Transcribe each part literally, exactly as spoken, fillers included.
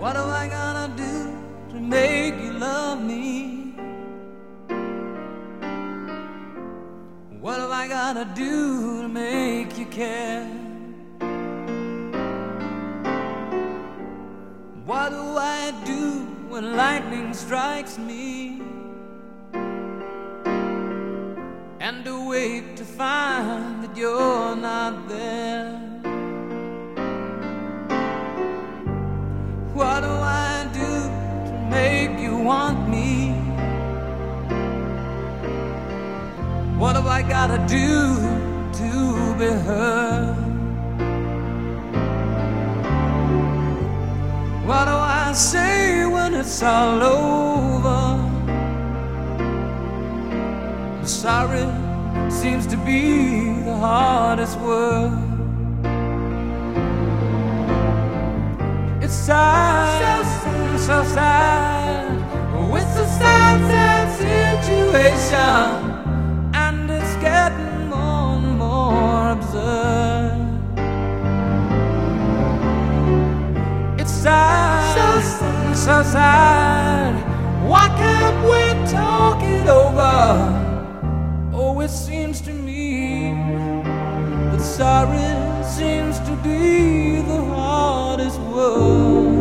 What am I gonna do to make you love me? What have I gotta do to make you care? What do I do when lightning strikes me and awake to find that you're not there? What do I do to make you want me? What have I gotta do to be heard? What do I say when it's all over? Sorry seems to be the hardest word. It's sad, so sad, so sad. It's a sad, sad situation, and it's getting more and more absurd. It's sad, so sad, so sad. Why can't we talk it over? Oh, it seems to me that sorry seems to be the hardest word.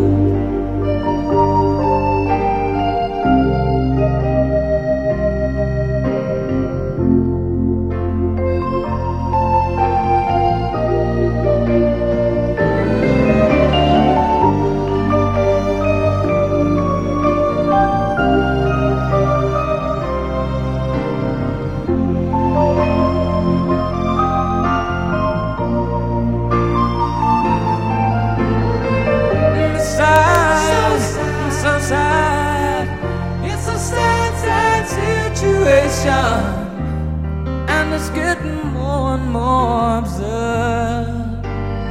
And it's getting more and more absurd.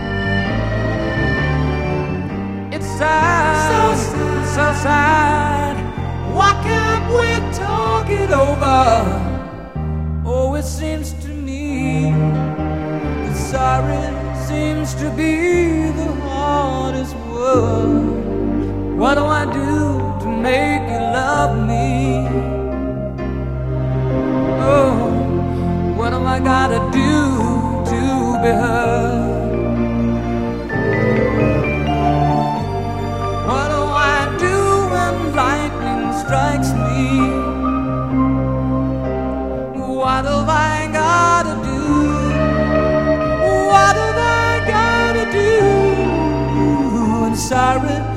It's sad, so sad, so sad. Why can't we talk it over? Oh, it seems to me that sorry seems to be the hardest word. What do I do to make you love me? Oh, what am I gotta do to be heard? What do I do when lightning strikes me? What have I gotta do? What have I gotta do? And sorry